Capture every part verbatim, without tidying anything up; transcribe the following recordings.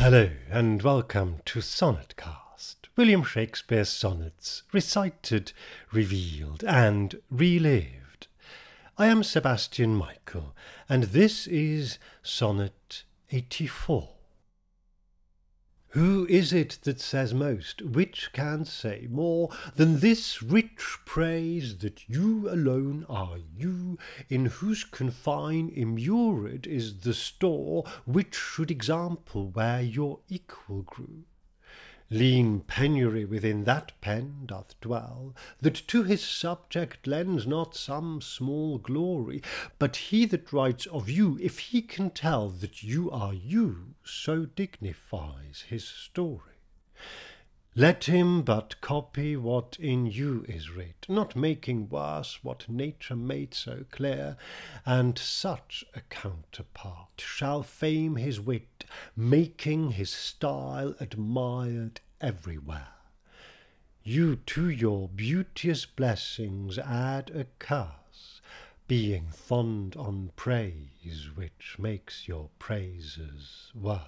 Hello and welcome to Sonnetcast, William Shakespeare's sonnets recited, revealed and relived. I am Sebastian Michael and this is Sonnet eighty-four. Who is it that says most, which can say more than this rich praise, that you alone are you, in whose confine immured is the store, which should example where your equal grew? Lean penury within that pen doth dwell, that to his subject lends not some small glory, but he that writes of you, if he can tell that you are you, so dignifies his story. Let him but copy what in you is writ, not making worse what nature made so clear, and such a counterpart shall fame his wit, making his style admired everywhere. You to your beauteous blessings add a curse, being fond on praise, which makes your praises worse.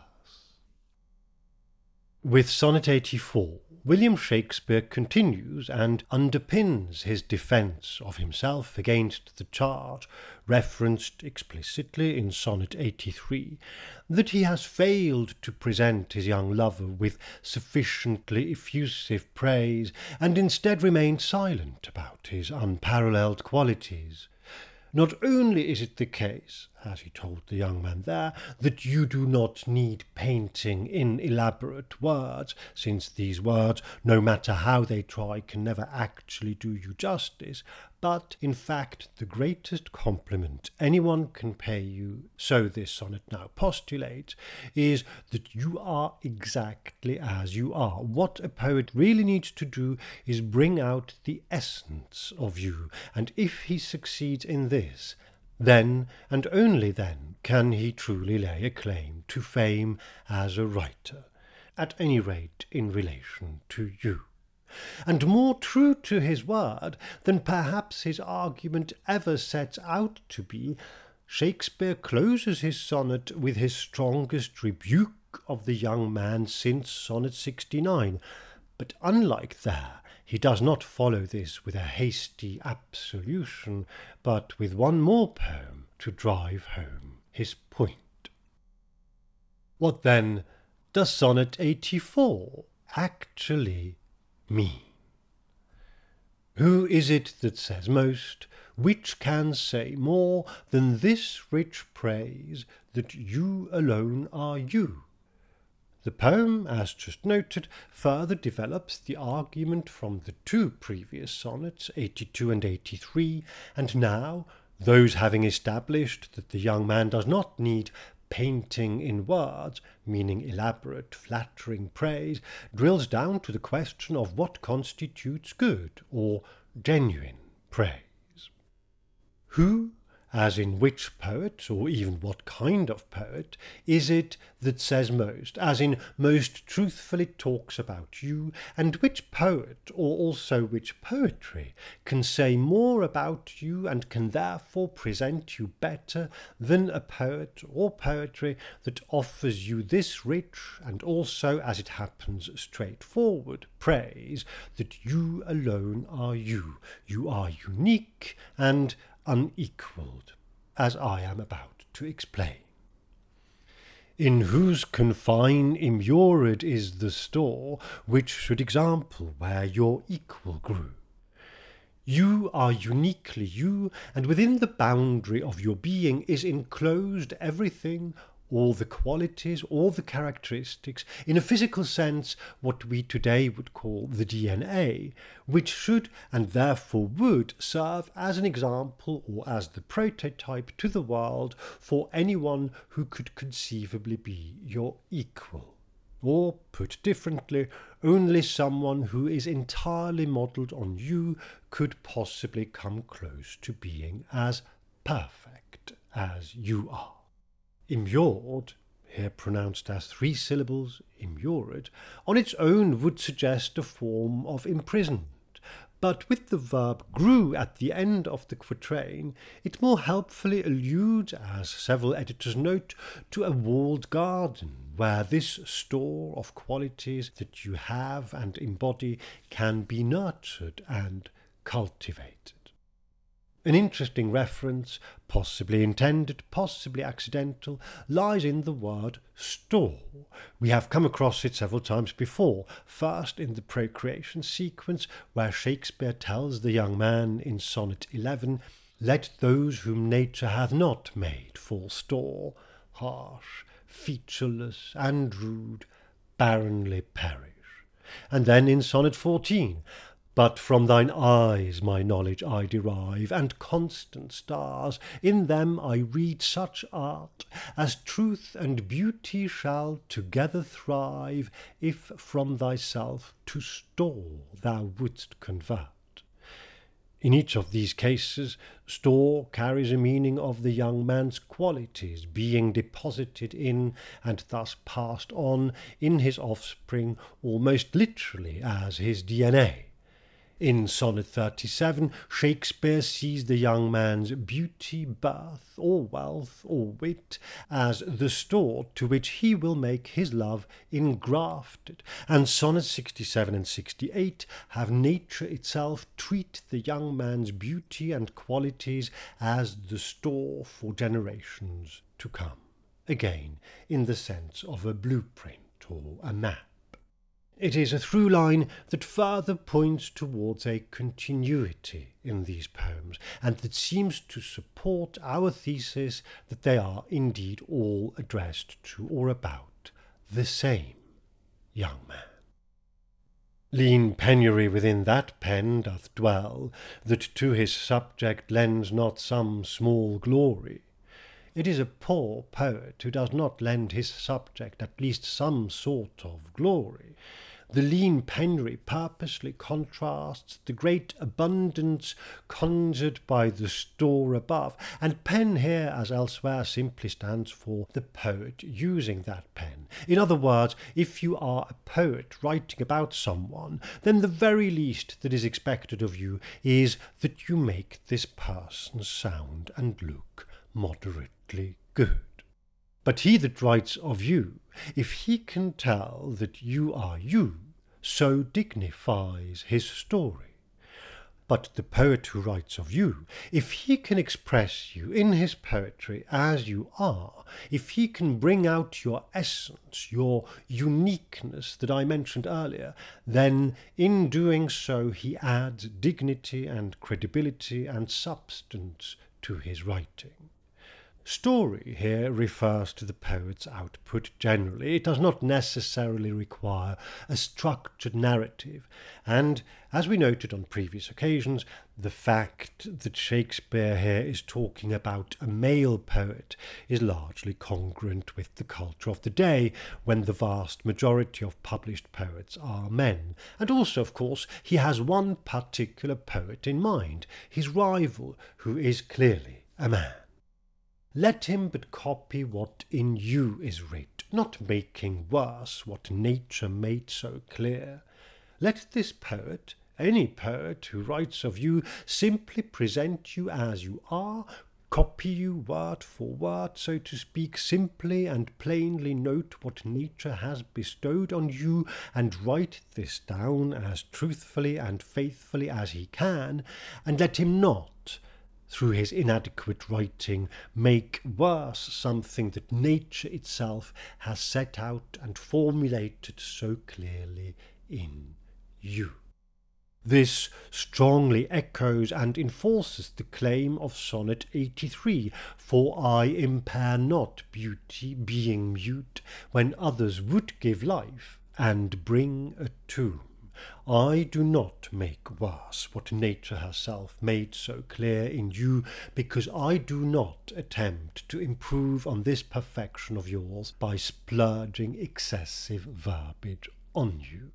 With Sonnet eighty-four, William Shakespeare continues and underpins his defence of himself against the charge, referenced explicitly in Sonnet eighty-three, that he has failed to present his young lover with sufficiently effusive praise, and instead remained silent about his unparalleled qualities. Not only is it the case, as he told the young man there, that you do not need painting in elaborate words, since these words, no matter how they try, can never actually do you justice, but in fact the greatest compliment anyone can pay you, so this sonnet now postulates, is that you are exactly as you are. What a poet really needs to do is bring out the essence of you, and if he succeeds in this, then, and only then, can he truly lay a claim to fame as a writer, at any rate in relation to you. And more true to his word than perhaps his argument ever sets out to be, Shakespeare closes his sonnet with his strongest rebuke of the young man since Sonnet sixty-nine, but unlike there, he does not follow this with a hasty absolution, but with one more poem to drive home his point. What then does Sonnet eighty-four actually mean? Who is it that says most, which can say more than this rich praise, that you alone are you? The poem, as just noted, further develops the argument from the two previous sonnets, eighty-two and eighty-three, and now, those having established that the young man does not need painting in words, meaning elaborate, flattering praise, drills down to the question of what constitutes good or genuine praise. Who, as in which poet, or even what kind of poet, is it that says most, as in most truthfully talks about you, and which poet, or also which poetry, can say more about you and can therefore present you better than a poet or poetry that offers you this rich, and also, as it happens, straightforward praise, that you alone are you, you are unique and unequalled, as I am about to explain. In whose confine immured is the store, which should example where your equal grew. You are uniquely you, and within the boundary of your being is enclosed everything, all the qualities, all the characteristics, in a physical sense what we today would call the D N A, which should and therefore would serve as an example or as the prototype to the world for anyone who could conceivably be your equal. Or, put differently, only someone who is entirely modelled on you could possibly come close to being as perfect as you are. Immured, here pronounced as three syllables, immured, on its own would suggest a form of imprisonment, but with the verb grew at the end of the quatrain, it more helpfully alludes, as several editors note, to a walled garden, where this store of qualities that you have and embody can be nurtured and cultivated. An interesting reference, possibly intended, possibly accidental, lies in the word store. We have come across it several times before, first in the procreation sequence, where Shakespeare tells the young man in Sonnet eleven, "Let those whom nature hath not made fall store, harsh, featureless, and rude, barrenly perish." And then in Sonnet fourteen, "But from thine eyes my knowledge I derive, and constant stars, in them I read such art, as truth and beauty shall together thrive, if from thyself to store thou wouldst convert." In each of these cases, store carries a meaning of the young man's qualities being deposited in and thus passed on in his offspring almost literally as his D N A. In Sonnet thirty-seven, Shakespeare sees the young man's beauty, birth, or wealth, or wit, as the store to which he will make his love engrafted, and Sonnets sixty-seven and sixty-eight have nature itself treat the young man's beauty and qualities as the store for generations to come, again in the sense of a blueprint or a map. It is a through line that further points towards a continuity in these poems, and that seems to support our thesis that they are indeed all addressed to or about the same young man. Lean penury within that pen doth dwell, that to his subject lends not some small glory. It is a poor poet who does not lend his subject at least some sort of glory. The lean penury purposely contrasts the great abundance conjured by the store above, and pen here as elsewhere simply stands for the poet using that pen. In other words, if you are a poet writing about someone, then the very least that is expected of you is that you make this person sound and look moderately good. But he that writes of you, if he can tell that you are you, so dignifies his story. But the poet who writes of you, if he can express you in his poetry as you are, if he can bring out your essence, your uniqueness that I mentioned earlier, then in doing so he adds dignity and credibility and substance to his writing. Story here refers to the poet's output generally. It does not necessarily require a structured narrative, and, as we noted on previous occasions, the fact that Shakespeare here is talking about a male poet is largely congruent with the culture of the day, when the vast majority of published poets are men. And also, of course, he has one particular poet in mind, his rival, who is clearly a man. Let him but copy what in you is writ, not making worse what nature made so clear. Let this poet, any poet who writes of you, simply present you as you are, copy you word for word, so to speak, simply and plainly note what nature has bestowed on you, and write this down as truthfully and faithfully as he can, and let him not, through his inadequate writing, make worse something that nature itself has set out and formulated so clearly in you. This strongly echoes and enforces the claim of Sonnet eighty-three, "For I impair not beauty, being mute, when others would give life and bring a tomb. I do not make worse what nature herself made so clear in you, because I do not attempt to improve on this perfection of yours by splurging excessive verbiage on you.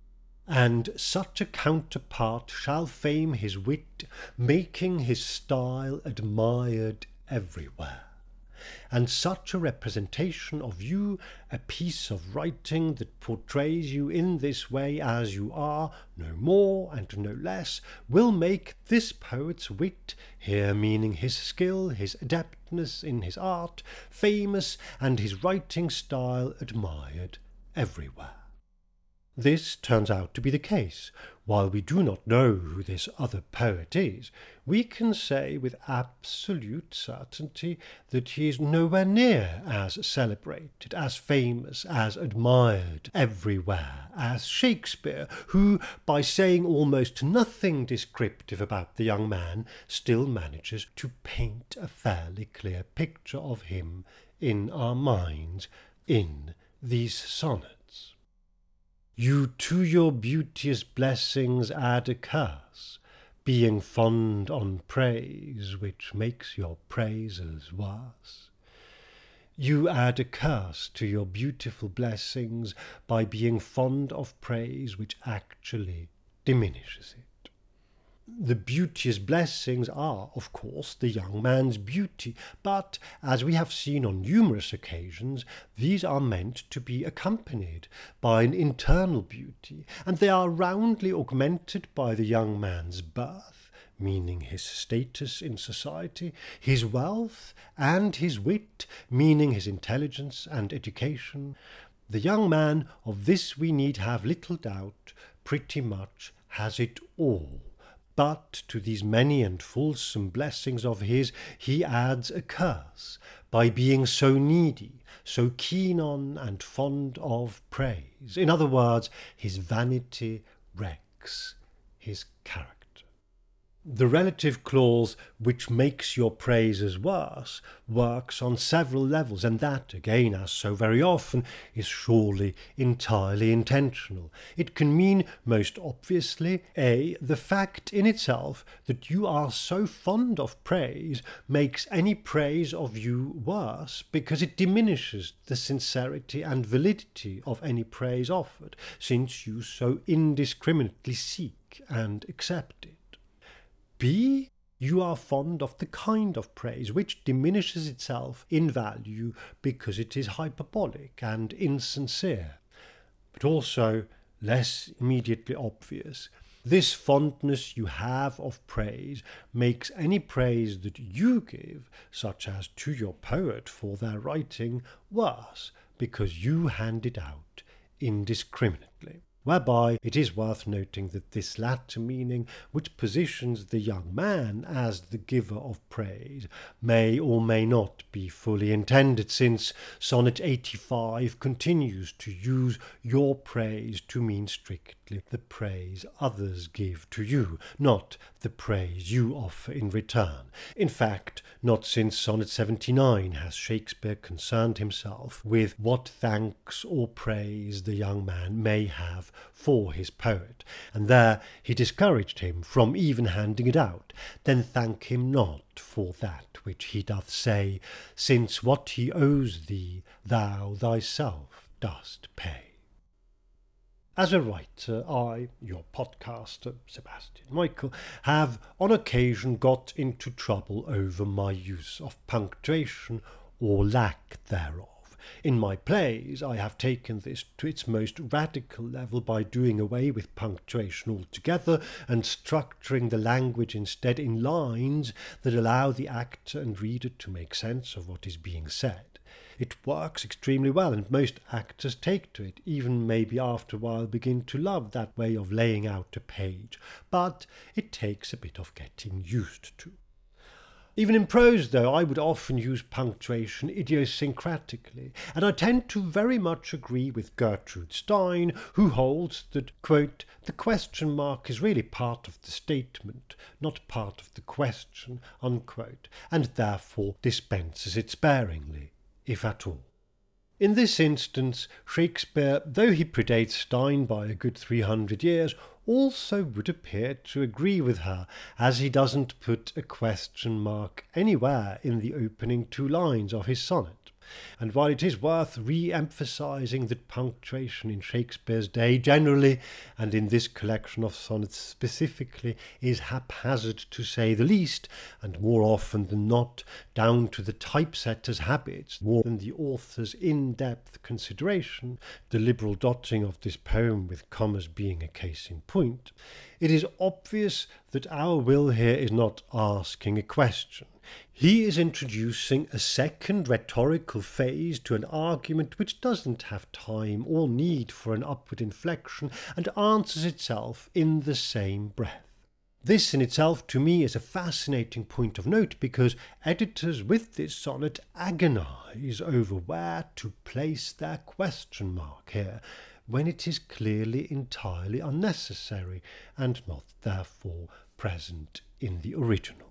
And such a counterpart shall fame his wit, making his style admired everywhere. And such a representation of you, a piece of writing that portrays you in this way as you are, no more and no less, will make this poet's wit, here meaning his skill, his adeptness in his art, famous, and his writing style admired everywhere. This turns out to be the case. While we do not know who this other poet is, we can say with absolute certainty that he is nowhere near as celebrated, as famous, as admired everywhere as Shakespeare, who, by saying almost nothing descriptive about the young man, still manages to paint a fairly clear picture of him in our minds in these sonnets. You to your beauteous blessings add a curse, being fond on praise, which makes your praises worse. You add a curse to your beautiful blessings by being fond of praise, which actually diminishes it. The beauteous blessings are, of course, the young man's beauty, but, as we have seen on numerous occasions, these are meant to be accompanied by an internal beauty, and they are roundly augmented by the young man's birth, meaning his status in society, his wealth, and his wit, meaning his intelligence and education. The young man, of this we need have little doubt, pretty much has it all. But to these many and fulsome blessings of his he adds a curse, by being so needy, so keen on and fond of praise. In other words, his vanity wrecks his character. The relative clause, which makes your praises worse, works on several levels, and that, again, as so very often, is surely entirely intentional. It can mean, most obviously, A, the fact in itself that you are so fond of praise makes any praise of you worse, because it diminishes the sincerity and validity of any praise offered, since you so indiscriminately seek and accept it. B, you are fond of the kind of praise which diminishes itself in value because it is hyperbolic and insincere. But also, less immediately obvious, this fondness you have of praise makes any praise that you give, such as to your poet for their writing, worse, because you hand it out indiscriminately. Whereby it is worth noting that this latter meaning, which positions the young man as the giver of praise, may or may not be fully intended, since Sonnet eighty-five continues to use your praise to mean strictly the praise others give to you, not the praise you offer in return. In fact, not since Sonnet seventy-nine has Shakespeare concerned himself with what thanks or praise the young man may have for his poet, and there he discouraged him from even handing it out. Then thank him not for that which he doth say, since what he owes thee thou thyself dost pay. As a writer, I, your podcaster, Sebastian Michael, have on occasion got into trouble over my use of punctuation or lack thereof. In my plays, I have taken this to its most radical level by doing away with punctuation altogether and structuring the language instead in lines that allow the actor and reader to make sense of what is being said. It works extremely well, and most actors take to it, even maybe after a while begin to love that way of laying out a page, but it takes a bit of getting used to. Even in prose, though, I would often use punctuation idiosyncratically, and I tend to very much agree with Gertrude Stein, who holds that, quote, the question mark is really part of the statement, not part of the question, unquote, and therefore dispenses it sparingly, if at all. In this instance, Shakespeare, though he predates Stein by a good three hundred years, also would appear to agree with her, as he doesn't put a question mark anywhere in the opening two lines of his sonnet. And while it is worth re-emphasizing that punctuation in Shakespeare's day generally, and in this collection of sonnets specifically, is haphazard to say the least, and more often than not down to the typesetter's habits more than the author's in-depth consideration, the liberal dotting of this poem with commas being a case in point, it is obvious that our Will here is not asking a question. He is introducing a second rhetorical phase to an argument which doesn't have time or need for an upward inflection and answers itself in the same breath. This in itself to me is a fascinating point of note because editors with this sonnet agonize over where to place their question mark here, when it is clearly entirely unnecessary and not therefore present in the original.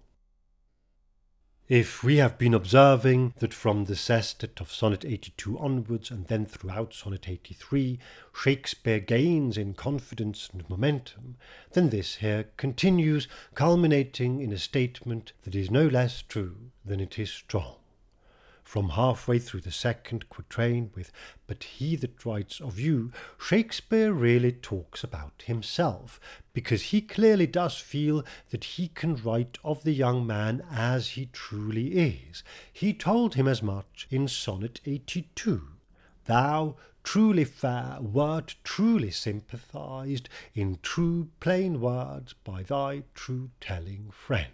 If we have been observing that from the sestet of Sonnet eighty-two onwards and then throughout Sonnet eighty-three, Shakespeare gains in confidence and momentum, then this here continues, culminating in a statement that is no less true than it is strong. From halfway through the second quatrain with "But he that writes of you," Shakespeare really talks about himself, because he clearly does feel that he can write of the young man as he truly is. He told him as much in Sonnet eighty-two. "Thou, truly fair, wert truly sympathized in true plain words by thy true telling friend,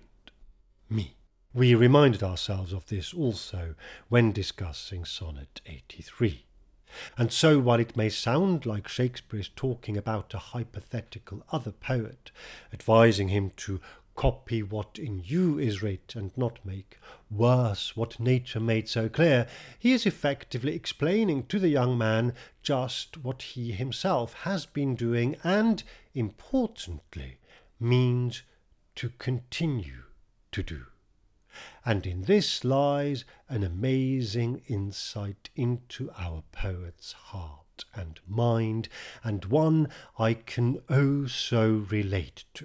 me." We reminded ourselves of this also when discussing Sonnet eighty-three. And so while it may sound like Shakespeare is talking about a hypothetical other poet, advising him to copy what in you is writ and not make worse what nature made so clear, he is effectively explaining to the young man just what he himself has been doing and, importantly, means to continue to do. And in this lies an amazing insight into our poet's heart and mind, and one I can oh so relate to.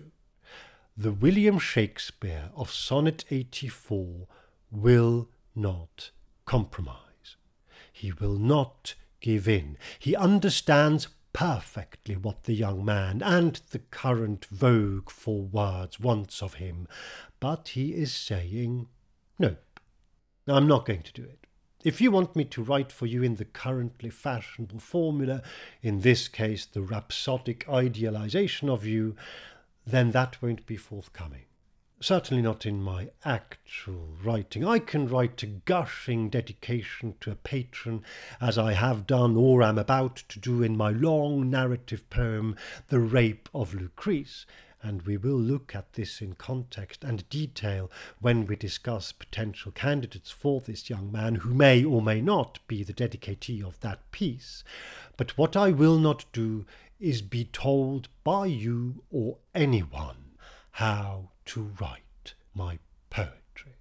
The William Shakespeare of Sonnet eighty-four will not compromise. He will not give in. He understands perfectly what the young man and the current vogue for words wants of him, but he is saying, nope, I'm not going to do it. If you want me to write for you in the currently fashionable formula, in this case the rhapsodic idealization of you, then that won't be forthcoming. Certainly not in my actual writing. I can write a gushing dedication to a patron, as I have done or am about to do in my long narrative poem, The Rape of Lucrece, and we will look at this in context and detail when we discuss potential candidates for this young man who may or may not be the dedicatee of that piece. But what I will not do is be told by you or anyone how to write my poetry.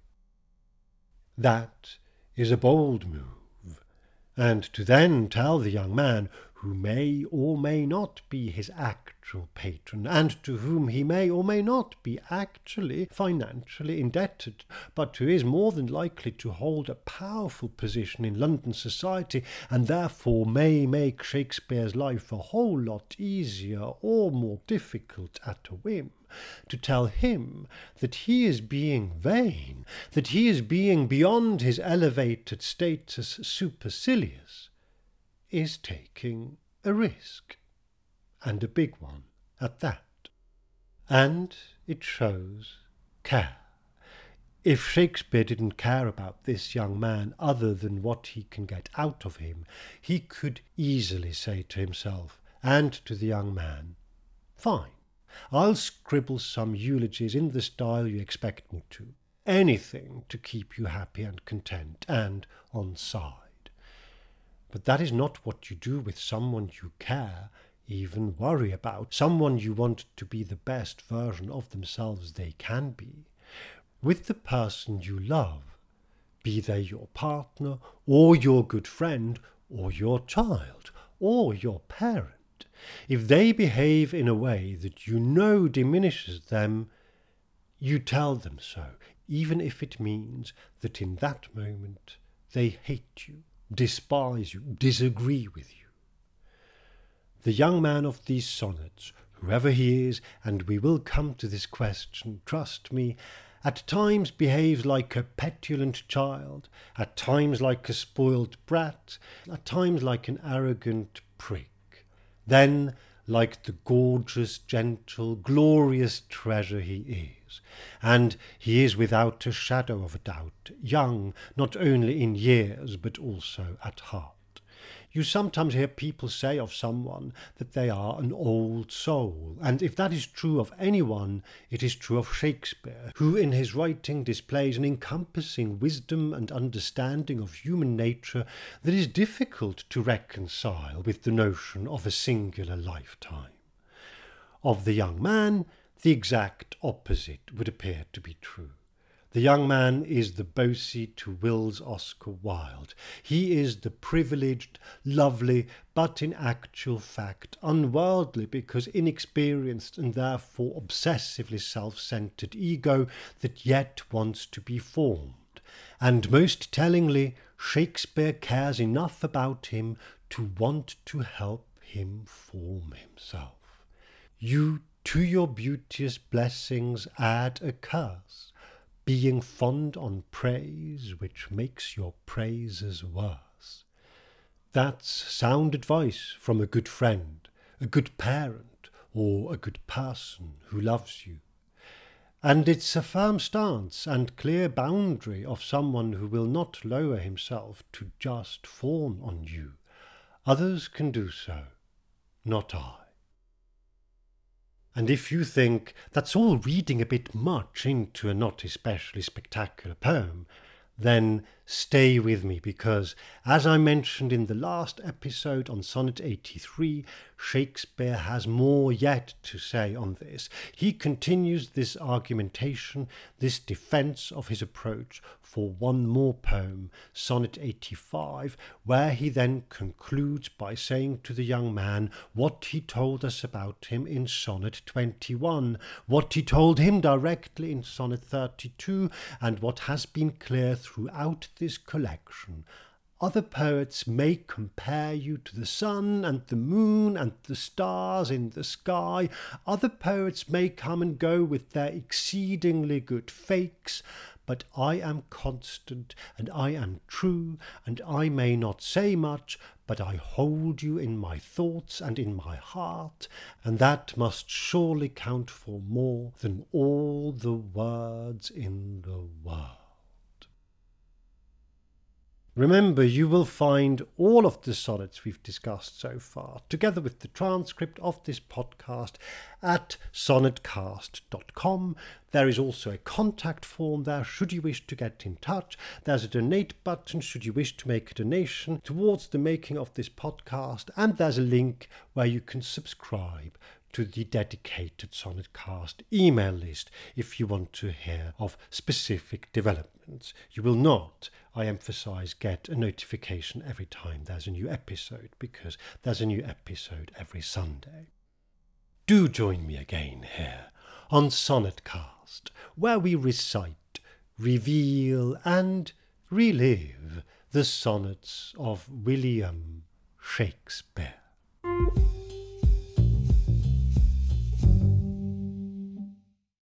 That is a bold move, and to then tell the young man, who may or may not be his actual patron, and to whom he may or may not be actually financially indebted, but who is more than likely to hold a powerful position in London society, and therefore may make Shakespeare's life a whole lot easier or more difficult at a whim, to tell him that he is being vain, that he is being beyond his elevated status supercilious, is taking a risk, and a big one at that. And it shows care. If Shakespeare didn't care about this young man other than what he can get out of him, he could easily say to himself and to the young man, fine, I'll scribble some eulogies in the style you expect me to, anything to keep you happy and content and on side. But that is not what you do with someone you care, even worry about, someone you want to be the best version of themselves they can be. With the person you love, be they your partner, or your good friend, or your child, or your parent, if they behave in a way that you know diminishes them, you tell them so, even if it means that in that moment They hate you, despise you, disagree with you. The young man of these sonnets, whoever he is, and we will come to this question, trust me, at times behaves like a petulant child, at times like a spoiled brat, at times like an arrogant prick. Then, like the gorgeous, gentle, glorious treasure he is. And he is without a shadow of a doubt, young, not only in years, but also at heart. You sometimes hear people say of someone that they are an old soul, and if that is true of anyone, it is true of Shakespeare, who in his writing displays an encompassing wisdom and understanding of human nature that is difficult to reconcile with the notion of a singular lifetime. Of the young man, the exact opposite would appear to be true. The young man is the Bosie to Will's Oscar Wilde. He is the privileged, lovely, but in actual fact unworldly because inexperienced and therefore obsessively self-centered ego that yet wants to be formed. And most tellingly, Shakespeare cares enough about him to want to help him form himself. You to your beauteous blessings add a curse, being fond on praise which makes your praises worse. That's sound advice from a good friend, a good parent, or a good person who loves you. And it's a firm stance and clear boundary of someone who will not lower himself to just fawn on you. Others can do so, not I. And if you think that's all reading a bit much into a not especially spectacular poem, then stay with me because, as I mentioned in the last episode on Sonnet eighty-three, Shakespeare has more yet to say on this. He continues this argumentation, this defence of his approach for one more poem, Sonnet eighty-five, where he then concludes by saying to the young man what he told us about him in Sonnet twenty-one, what he told him directly in Sonnet thirty-two, and what has been clear throughout this collection. Other poets may compare you to the sun and the moon and the stars in the sky. Other poets may come and go with their exceedingly good fakes, but I am constant and I am true, and I may not say much, but I hold you in my thoughts and in my heart, and that must surely count for more than all the words in the world. Remember, you will find all of the sonnets we've discussed so far, together with the transcript of this podcast, at sonnetcast dot com. There is also a contact form there should you wish to get in touch. There's a donate button should you wish to make a donation towards the making of this podcast, and there's a link where you can subscribe to the dedicated Sonnetcast email list if you want to hear of specific developments. You will not, I emphasize, get a notification every time there's a new episode, because there's a new episode every Sunday. Do join me again here on Sonnetcast, where we recite, reveal and relive the sonnets of William Shakespeare.